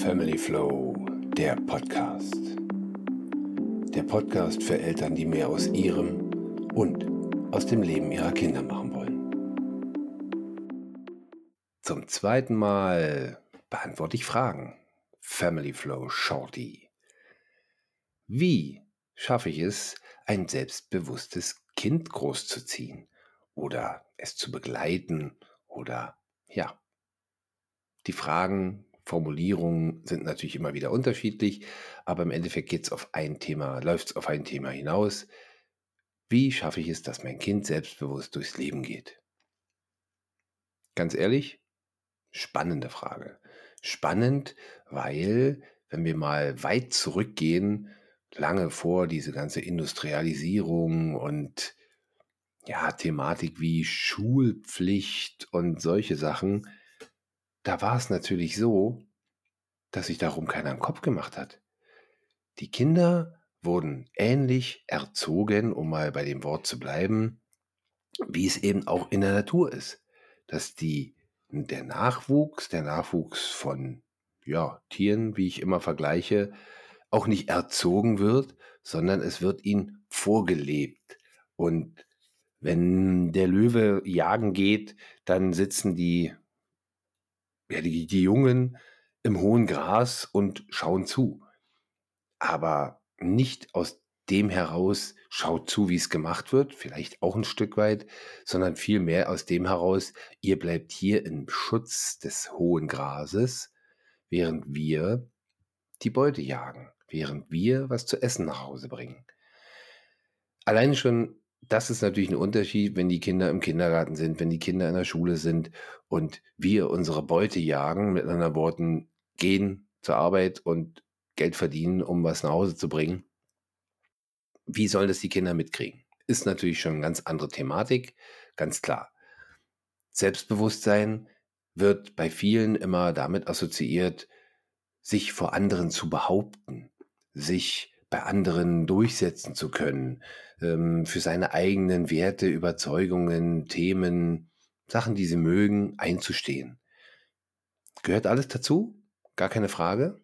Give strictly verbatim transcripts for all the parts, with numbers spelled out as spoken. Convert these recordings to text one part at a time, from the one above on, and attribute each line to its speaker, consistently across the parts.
Speaker 1: Family Flow, der Podcast. Der Podcast für Eltern, die mehr aus ihrem und aus dem Leben ihrer Kinder machen wollen. Zum zweiten Mal beantworte ich Fragen. Family Flow Shorty. Wie schaffe ich es, ein selbstbewusstes Kind großzuziehen oder es zu begleiten oder ja, die Fragen, Formulierungen sind natürlich immer wieder unterschiedlich, aber im Endeffekt geht es auf ein Thema, läuft es auf ein Thema hinaus. Wie schaffe ich es, dass mein Kind selbstbewusst durchs Leben geht? Ganz ehrlich, spannende Frage. Spannend, weil, wenn wir mal weit zurückgehen, lange vor diese ganze Industrialisierung und ja, Thematik wie Schulpflicht und solche Sachen, da war es natürlich so, dass sich darum keiner einen Kopf gemacht hat. Die Kinder wurden ähnlich erzogen, um mal bei dem Wort zu bleiben, wie es eben auch in der Natur ist. Dass die, der Nachwuchs, der Nachwuchs von ja, Tieren, wie ich immer vergleiche, auch nicht erzogen wird, sondern es wird ihnen vorgelebt. Und wenn der Löwe jagen geht, dann sitzen die, ja, die, die Jungen im hohen Gras und schauen zu. Aber nicht aus dem heraus, schaut zu, wie es gemacht wird, vielleicht auch ein Stück weit, sondern vielmehr aus dem heraus, ihr bleibt hier im Schutz des hohen Grases, während wir die Beute jagen, während wir was zu essen nach Hause bringen. Alleine schon, das ist natürlich ein Unterschied, wenn die Kinder im Kindergarten sind, wenn die Kinder in der Schule sind und wir unsere Beute jagen, mit anderen Worten, gehen zur Arbeit und Geld verdienen, um was nach Hause zu bringen. Wie sollen das die Kinder mitkriegen? Ist natürlich schon eine ganz andere Thematik, ganz klar. Selbstbewusstsein wird bei vielen immer damit assoziiert, sich vor anderen zu behaupten, sich bei anderen durchsetzen zu können, ähm, für seine eigenen Werte, Überzeugungen, Themen, Sachen, die sie mögen, einzustehen. Gehört alles dazu? Gar keine Frage.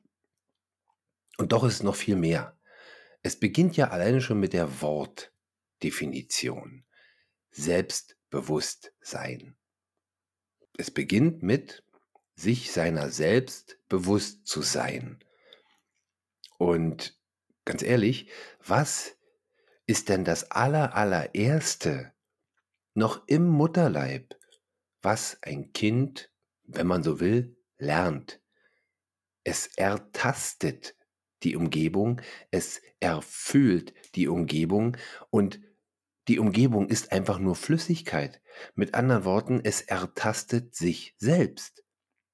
Speaker 1: Und doch ist es noch viel mehr. Es beginnt ja alleine schon mit der Wortdefinition. Selbstbewusstsein. Es beginnt mit sich seiner selbst bewusst zu sein. Und ganz ehrlich, was ist denn das aller, allererste noch im Mutterleib, was ein Kind, wenn man so will, lernt? Es ertastet die Umgebung, es erfüllt die Umgebung und die Umgebung ist einfach nur Flüssigkeit. Mit anderen Worten, es ertastet sich selbst.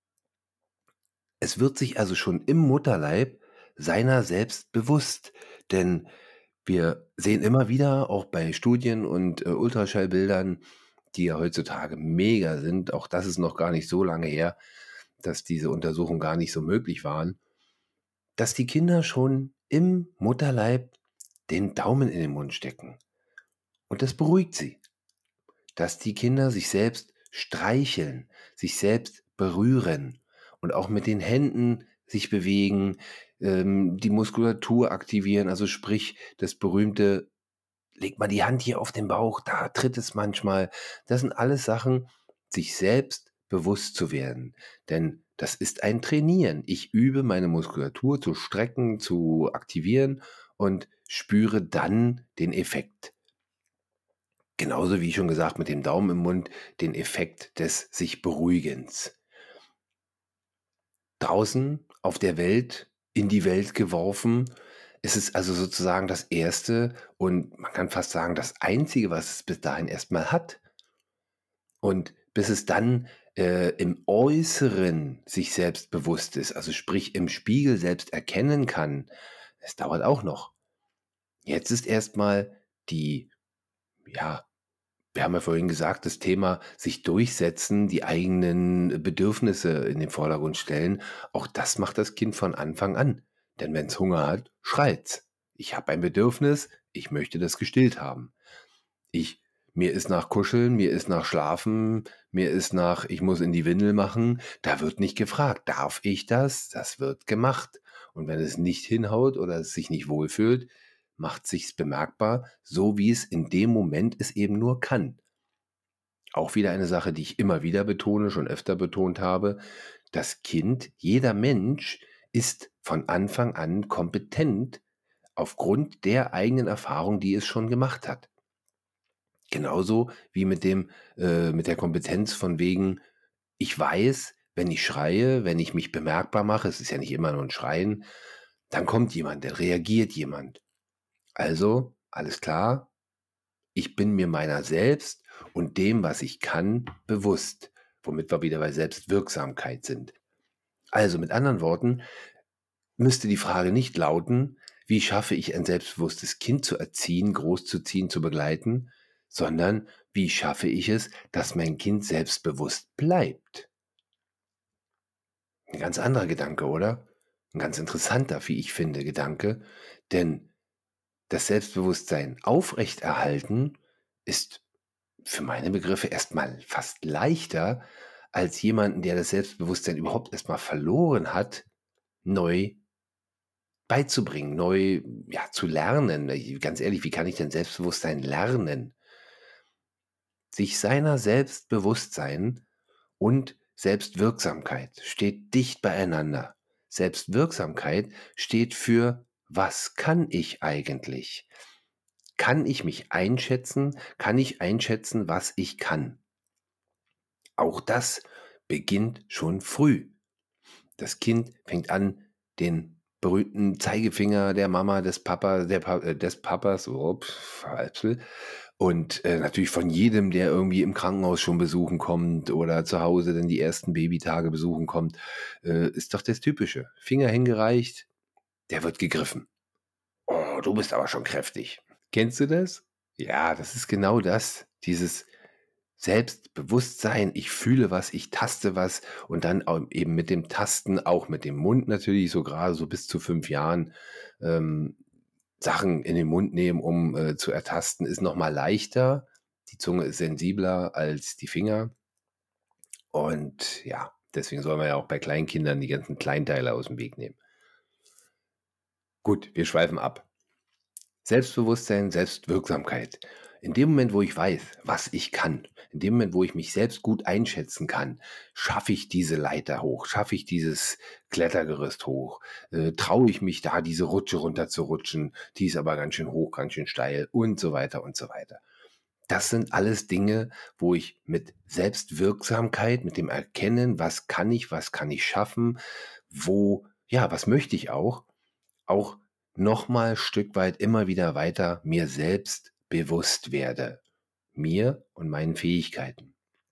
Speaker 1: Es wird sich also schon im Mutterleib seiner selbst bewusst, denn wir sehen immer wieder, auch bei Studien und äh, Ultraschallbildern, die ja heutzutage mega sind, auch das ist noch gar nicht so lange her, dass diese Untersuchungen gar nicht so möglich waren, dass die Kinder schon im Mutterleib den Daumen in den Mund stecken. Und das beruhigt sie. Dass die Kinder sich selbst streicheln, sich selbst berühren und auch mit den Händen sich bewegen, ähm, die Muskulatur aktivieren, also sprich das berühmte, leg mal die Hand hier auf den Bauch, da tritt es manchmal. Das sind alles Sachen, sich selbst bewusst zu werden. Denn das ist ein Trainieren. Ich übe meine Muskulatur zu strecken, zu aktivieren und spüre dann den Effekt. Genauso wie schon gesagt mit dem Daumen im Mund, den Effekt des sich Beruhigens. Draußen auf der Welt, in die Welt geworfen, ist es also sozusagen das Erste und man kann fast sagen das Einzige, was es bis dahin erstmal hat. Und bis es dann äh, im Äußeren sich selbst bewusst ist, also sprich im Spiegel selbst erkennen kann, es dauert auch noch. Jetzt ist erstmal die, ja, wir haben ja vorhin gesagt, das Thema sich durchsetzen, die eigenen Bedürfnisse in den Vordergrund stellen, auch das macht das Kind von Anfang an. Denn wenn es Hunger hat, schreit's. Ich habe ein Bedürfnis, ich möchte das gestillt haben. Ich mir ist nach Kuscheln, mir ist nach Schlafen, mir ist nach, ich muss in die Windel machen. Da wird nicht gefragt, darf ich das? Das wird gemacht. Und wenn es nicht hinhaut oder es sich nicht wohlfühlt, macht sich's bemerkbar, so wie es in dem Moment es eben nur kann. Auch wieder eine Sache, die ich immer wieder betone, schon öfter betont habe. Das Kind, jeder Mensch ist von Anfang an kompetent aufgrund der eigenen Erfahrung, die es schon gemacht hat. Genauso wie mit dem äh, mit der Kompetenz von wegen, ich weiß, wenn ich schreie, wenn ich mich bemerkbar mache, es ist ja nicht immer nur ein Schreien, dann kommt jemand, dann reagiert jemand. Also, alles klar, ich bin mir meiner selbst und dem, was ich kann, bewusst, womit wir wieder bei Selbstwirksamkeit sind. Also mit anderen Worten, müsste die Frage nicht lauten, wie schaffe ich ein selbstbewusstes Kind zu erziehen, großzuziehen, zu begleiten, sondern wie schaffe ich es, dass mein Kind selbstbewusst bleibt? Ein ganz anderer Gedanke, oder? Ein ganz interessanter, wie ich finde, Gedanke, denn das Selbstbewusstsein aufrechterhalten ist für meine Begriffe erstmal fast leichter, als jemanden, der das Selbstbewusstsein überhaupt erstmal verloren hat, neu beizubringen, neu, ja, zu lernen. Ich ganz ehrlich, wie kann ich denn Selbstbewusstsein lernen? Sich seiner selbst bewusst sein und Selbstwirksamkeit steht dicht beieinander. Selbstwirksamkeit steht für: „Was kann ich eigentlich? Kann ich mich einschätzen? Kann ich einschätzen, was ich kann?“ Auch das beginnt schon früh. Das Kind fängt an, den berühmten Zeigefinger der Mama, des Papa der Pa äh, des Papas, ups, Verhalspel, und, äh, natürlich von jedem, der irgendwie im Krankenhaus schon besuchen kommt oder zu Hause dann die ersten Babytage besuchen kommt, äh, ist doch das Typische. Finger hingereicht, der wird gegriffen. „Oh, du bist aber schon kräftig.“ Kennst du das? Ja, das ist genau das. Dieses Selbstbewusstsein, ich fühle was, ich taste was und dann au eben mit dem Tasten, auch mit dem Mund natürlich, so gerade so bis zu fünf Jahren, ähm, Sachen in den Mund nehmen, um, äh, zu ertasten, ist noch mal leichter. Die Zunge ist sensibler als die Finger und ja, deswegen soll man ja auch bei Kleinkindern die ganzen Kleinteile aus dem Weg nehmen. Gut, wir schweifen ab. Selbstbewusstsein, Selbstwirksamkeit. In dem Moment, wo ich weiß, was ich kann, in dem Moment, wo ich mich selbst gut einschätzen kann, schaffe ich diese Leiter hoch, schaffe ich dieses Klettergerüst hoch, äh, traue ich mich da, diese Rutsche runterzurutschen, die ist aber ganz schön hoch, ganz schön steil und so weiter und so weiter. Das sind alles Dinge, wo ich mit Selbstwirksamkeit, mit dem Erkennen, was kann ich, was kann ich schaffen, wo, ja, was möchte ich auch, auch noch mal Stück weit immer wieder weiter mir selbst bewusst werde, mir und meinen Fähigkeiten.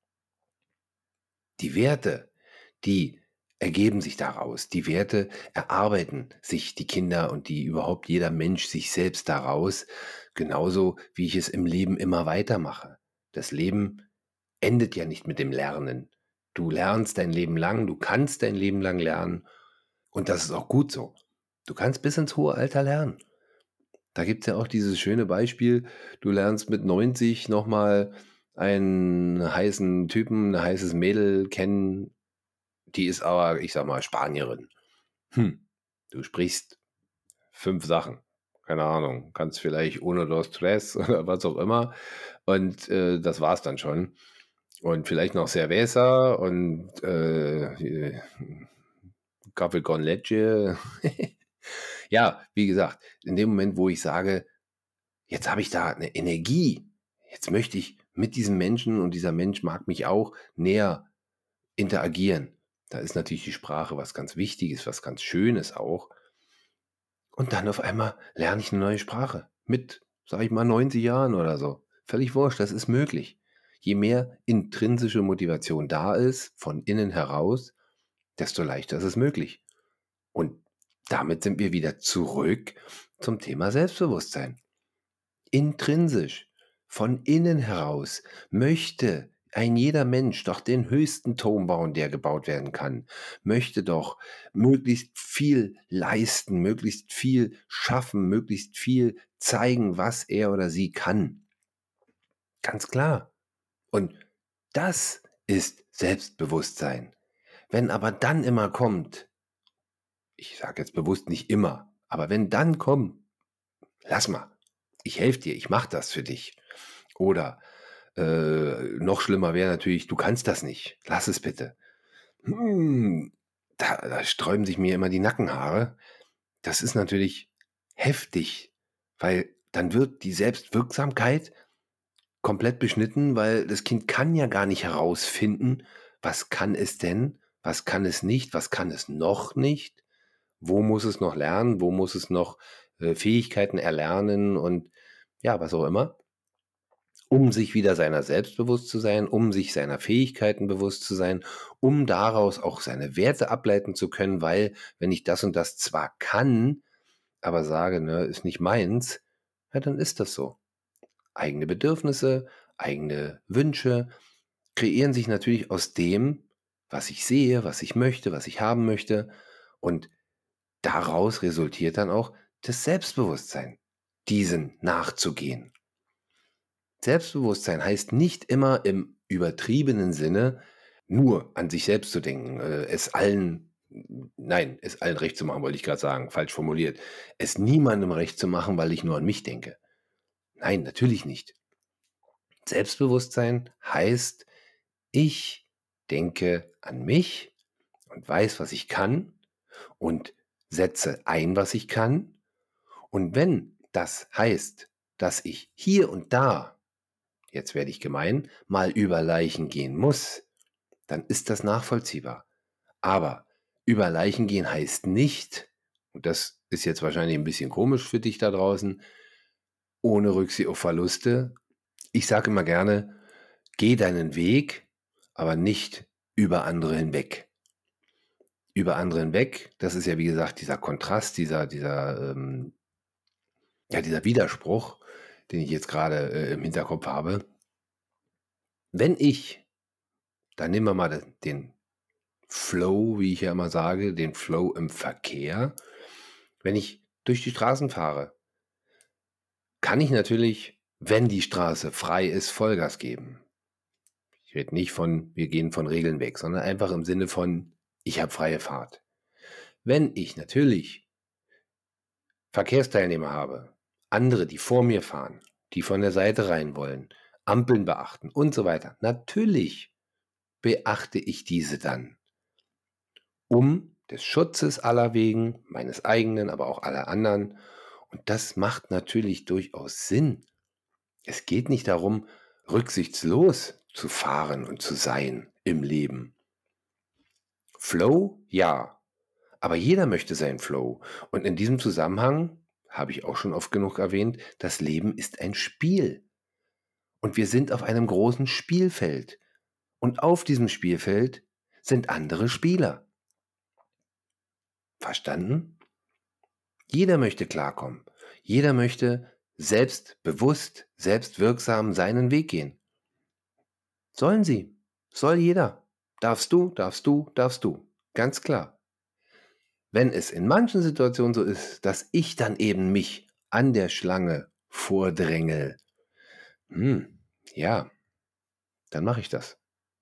Speaker 1: Die Werte, die ergeben sich daraus. Die Werte erarbeiten sich die Kinder und die überhaupt jeder Mensch sich selbst daraus, genauso wie ich es im Leben immer weitermache. Das Leben endet ja nicht mit dem Lernen. Du lernst dein Leben lang, du kannst dein Leben lang lernen und das ist auch gut so. Du kannst bis ins hohe Alter lernen. Da gibt's ja auch dieses schöne Beispiel, du lernst mit neunzig noch mal einen heißen Typen, 'n heißes Mädel kennen, die ist aber, ich sage mal, Spanierin. Hm, du sprichst fünf Sachen. Keine Ahnung, kannst vielleicht uno, dos, tres oder was auch immer und, äh, das war's dann schon. Und vielleicht noch Cerveza und, äh, äh, Café con leche. Ja, wie gesagt, in dem Moment, wo ich sage: „Jetzt habe ich da eine Energie. Jetzt möchte ich mit diesem Menschen und dieser Mensch mag mich auch näher interagieren.“ Da ist natürlich die Sprache was ganz Wichtiges, was ganz Schönes auch. Und dann auf einmal lerne ich eine neue Sprache mit, sage ich mal, neunzig Jahren oder so. Völlig wurscht, das ist möglich. Je mehr intrinsische Motivation da ist, von innen heraus, desto leichter ist es möglich. Und damit sind wir wieder zurück zum Thema Selbstbewusstsein. Intrinsisch, von innen heraus möchte ein jeder Mensch doch den höchsten Turm bauen, der gebaut werden kann, möchte doch möglichst viel leisten, möglichst viel schaffen, möglichst viel zeigen, was er oder sie kann. Ganz klar. Und das ist Selbstbewusstsein. Wenn aber dann immer kommt, ich sage jetzt bewusst nicht immer, aber wenn dann kommt: „Lass mal, ich helfe dir, ich mache das für dich.“ Oder, äh, noch schlimmer wäre natürlich: „Du kannst das nicht, lass es bitte.“ Hm, da da sträuben sich mir immer die Nackenhaare. Das ist natürlich heftig, weil dann wird die Selbstwirksamkeit komplett beschnitten, weil das Kind kann ja gar nicht herausfinden, was kann es denn, was kann es nicht, was kann es noch nicht, wo muss es noch lernen, wo muss es noch, äh, Fähigkeiten erlernen und ja, was auch immer, um sich wieder seiner selbst bewusst zu sein, um sich seiner Fähigkeiten bewusst zu sein, um daraus auch seine Werte ableiten zu können, weil wenn ich das und das zwar kann, aber sage, ne, ist nicht meins, ja, dann ist das so. Eigene Bedürfnisse, eigene Wünsche kreieren sich natürlich aus dem, was ich sehe, was ich möchte, was ich haben möchte. Und daraus resultiert dann auch das Selbstbewusstsein, diesen nachzugehen. Selbstbewusstsein heißt nicht immer im übertriebenen Sinne nur an sich selbst zu denken, äh, es allen, nein, es allen recht zu machen, wollte ich gerade sagen, falsch formuliert. Es niemandem recht zu machen, weil ich nur an mich denke. Nein, natürlich nicht. Selbstbewusstsein heißt, ich denke an mich und weiß, was ich kann und setze ein, was ich kann. Und wenn das heißt, dass ich hier und da, jetzt werde ich gemein, mal über Leichen gehen muss, dann ist das nachvollziehbar. Aber über Leichen gehen heißt nicht, und das ist jetzt wahrscheinlich ein bisschen komisch für dich da draußen, ohne Rücksicht auf Verluste. Ich sage immer gerne, geh deinen Weg, aber nicht über andere hinweg. Über andere hinweg, das ist ja wie gesagt dieser Kontrast, dieser dieser, ähm ja, dieser Widerspruch, den ich jetzt gerade äh, im Hinterkopf habe. Wenn ich, dann nehmen wir mal de den Flow, wie ich ja immer sage, den Flow im Verkehr. Wenn ich durch die Straßen fahre, kann ich natürlich, wenn die Straße frei ist, Vollgas geben. Ich rede nicht von, wir gehen von Regeln weg, sondern einfach im Sinne von, ich habe freie Fahrt. Wenn ich natürlich Verkehrsteilnehmer habe, andere, die vor mir fahren, die von der Seite rein wollen, Ampeln beachten und so weiter, natürlich beachte ich diese dann, um des Schutzes aller wegen, meines eigenen, aber auch aller anderen. Und das macht natürlich durchaus Sinn. Es geht nicht darum, rücksichtslos zu fahren und zu sein im Leben. Flow, ja, aber jeder möchte seinen Flow. Und in diesem Zusammenhang, habe ich auch schon oft genug erwähnt, das Leben ist ein Spiel. Und wir sind auf einem großen Spielfeld. Und auf diesem Spielfeld sind andere Spieler. Verstanden? Jeder möchte klarkommen. Jeder möchte selbstbewusst, selbstwirksam seinen Weg gehen. Sollen sie. Soll jeder. Darfst du, darfst du, darfst du. Ganz klar. Wenn es in manchen Situationen so ist, dass ich dann eben mich an der Schlange vordrängel, hm, ja, dann mache ich das.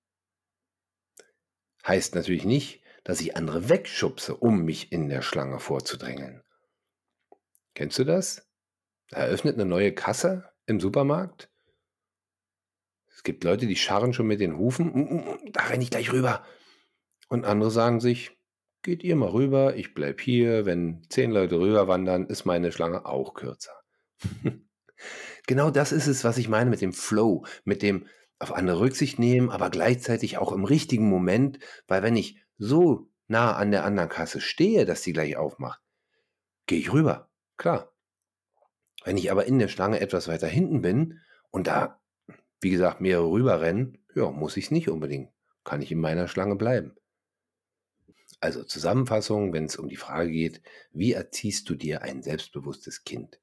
Speaker 1: Heißt natürlich nicht, dass ich andere wegschubse, um mich in der Schlange vorzudrängeln. Kennst du das? Eröffnet eine neue Kasse im Supermarkt. Es gibt Leute, die scharren schon mit den Hufen. „Mm, mm, mm, da renne ich gleich rüber.“ Und andere sagen sich: „Geht ihr mal rüber, ich bleib hier. Wenn zehn Leute rüberwandern, ist meine Schlange auch kürzer.“ Genau das ist es, was ich meine mit dem Flow, mit dem auf andere Rücksicht nehmen, aber gleichzeitig auch im richtigen Moment, weil wenn ich so nah an der anderen Kasse stehe, dass die gleich aufmacht, gehe ich rüber, klar. Wenn ich aber in der Schlange etwas weiter hinten bin und da, wie gesagt, mehrere rüberrennen, ja, muss ich's nicht unbedingt. Kann ich in meiner Schlange bleiben. Also Zusammenfassung, wenn es um die Frage geht, wie erziehst du dir ein selbstbewusstes Kind?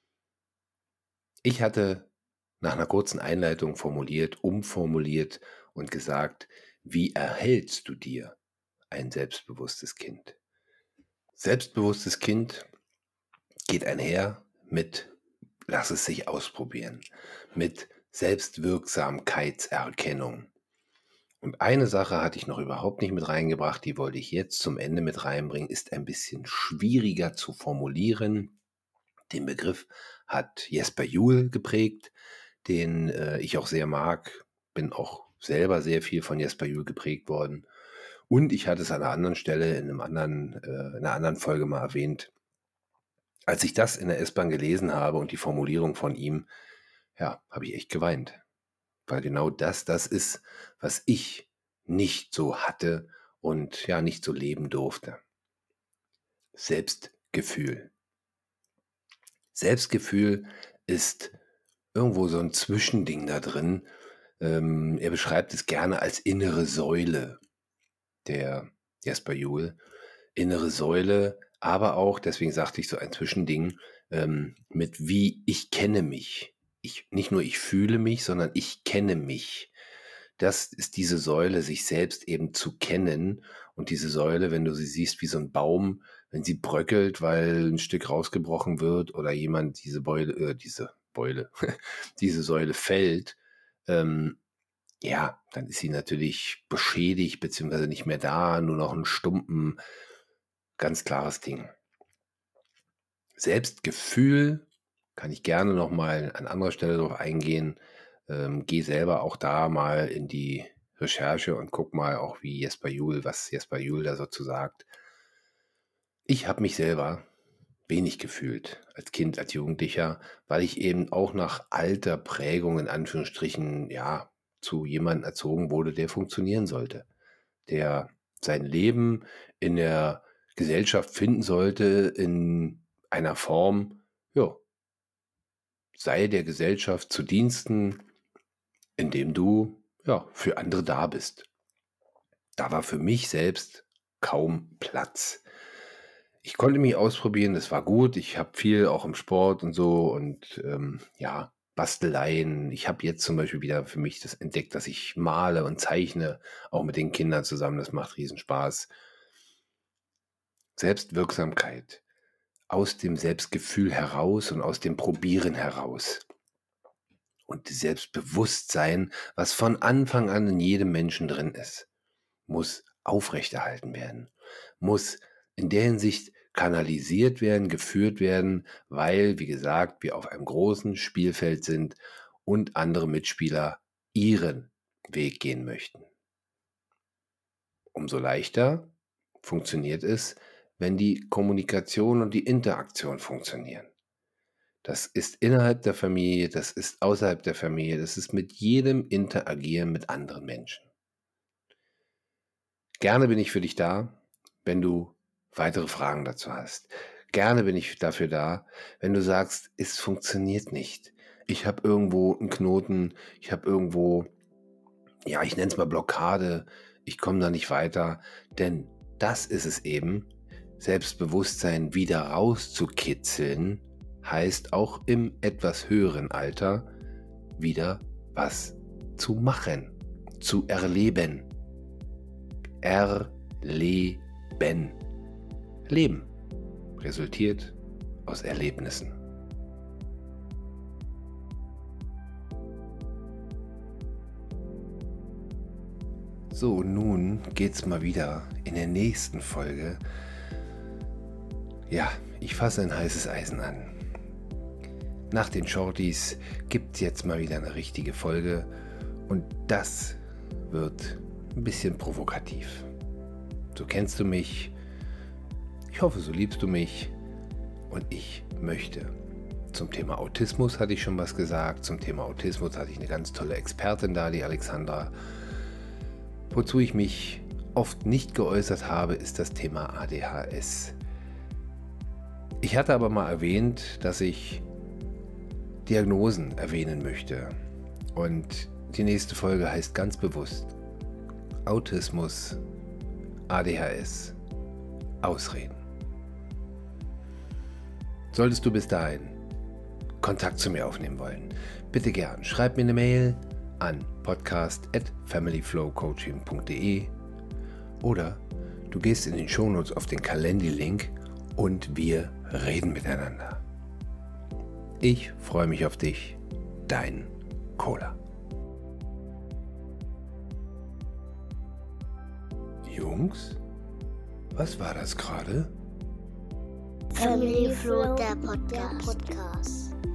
Speaker 1: Ich hatte nach einer kurzen Einleitung formuliert, umformuliert und gesagt: „Wie erhältst du dir ein selbstbewusstes Kind?“ Selbstbewusstes Kind geht einher mit: Lass es sich ausprobieren, mit Selbstwirksamkeitserkennung. Und eine Sache hatte ich noch überhaupt nicht mit reingebracht, die wollte ich jetzt zum Ende mit reinbringen, ist ein bisschen schwieriger zu formulieren. Den Begriff hat Jesper Juhl geprägt, den äh, ich auch sehr mag. Bin auch selber sehr viel von Jesper Juhl geprägt worden. Und ich hatte es an einer anderen Stelle, in, einem anderen, äh, in einer anderen Folge mal erwähnt. Als ich das in der S-Bahn gelesen habe und die Formulierung von ihm, ja, habe ich echt geweint. Weil genau das das ist, was ich nicht so hatte und ja, nicht so leben durfte. Selbstgefühl. Selbstgefühl ist irgendwo so ein Zwischending da drin. Ähm, er beschreibt es gerne als innere Säule, der Jesper Juhl. Innere Säule, aber auch, deswegen sagte ich so ein Zwischending, ähm, mit wie ich kenne mich. Ich, nicht nur ich fühle mich, sondern ich kenne mich. Das ist diese Säule, sich selbst eben zu kennen. Und diese Säule, wenn du sie siehst wie so ein Baum, wenn sie bröckelt, weil ein Stück rausgebrochen wird oder jemand diese Beule, äh, diese Beule, diese Säule fällt, ähm, ja, dann ist sie natürlich beschädigt, beziehungsweise nicht mehr da, nur noch ein Stumpen, ganz klares Ding. Selbstgefühl kann ich gerne nochmal an anderer Stelle darauf eingehen. Ähm, geh selber auch da mal in die Recherche und guck mal auch, wie Jesper Juhl, was Jesper Juhl da so zu sagt. Ich habe mich selber wenig gefühlt als Kind, als Jugendlicher, weil ich eben auch nach alter Prägung in Anführungsstrichen, ja, zu jemandem erzogen wurde, der funktionieren sollte, der sein Leben in der Gesellschaft finden sollte, in einer Form, ja, sei der Gesellschaft zu Diensten, indem du, ja, für andere da bist. Da war für mich selbst kaum Platz. Ich konnte mich ausprobieren, das war gut. Ich habe viel auch im Sport und so und ähm, ja, Basteleien. Ich habe jetzt zum Beispiel wieder für mich das entdeckt, dass ich male und zeichne, auch mit den Kindern zusammen. Das macht riesen Spaß. Selbstwirksamkeit aus dem Selbstgefühl heraus und aus dem Probieren heraus. Und Selbstbewusstsein, was von Anfang an in jedem Menschen drin ist, muss aufrechterhalten werden, muss in der Hinsicht kanalisiert werden, geführt werden, weil, wie gesagt, wir auf einem großen Spielfeld sind und andere Mitspieler ihren Weg gehen möchten. Umso leichter funktioniert es, wenn die Kommunikation und die Interaktion funktionieren. Das ist innerhalb der Familie, das ist außerhalb der Familie, das ist mit jedem Interagieren mit anderen Menschen. Gerne bin ich für dich da, wenn du weitere Fragen dazu hast. Gerne bin ich dafür da, wenn du sagst, es funktioniert nicht. Ich habe irgendwo einen Knoten, ich habe irgendwo, ja, ich nenne es mal Blockade, ich komme da nicht weiter. Denn das ist es eben, Selbstbewusstsein wieder rauszukitzeln, heißt auch im etwas höheren Alter wieder was zu machen, zu erleben. Erleben. Leben resultiert aus Erlebnissen. So, nun geht's mal wieder in der nächsten Folge. Ja, ich fasse ein heißes Eisen an. Nach den Shorties gibt's jetzt mal wieder eine richtige Folge und das wird ein bisschen provokativ. So kennst du mich, ich hoffe, so liebst du mich und ich möchte. Zum Thema Autismus hatte ich schon was gesagt, zum Thema Autismus hatte ich eine ganz tolle Expertin da, die Alexandra. Wozu ich mich oft nicht geäußert habe, ist das Thema A D H S. Ich hatte aber mal erwähnt, dass ich Diagnosen erwähnen möchte. Und die nächste Folge heißt ganz bewusst Autismus, A D H S, Ausreden. Solltest du bis dahin Kontakt zu mir aufnehmen wollen, bitte gern, schreib mir eine Mail an podcast at familyflowcoaching punkt de oder du gehst in den Shownotes auf den Calendly-Link und wir reden miteinander. Ich freue mich auf dich, dein Cola. Jungs, was war das gerade?
Speaker 2: Family Flow, der Podcast.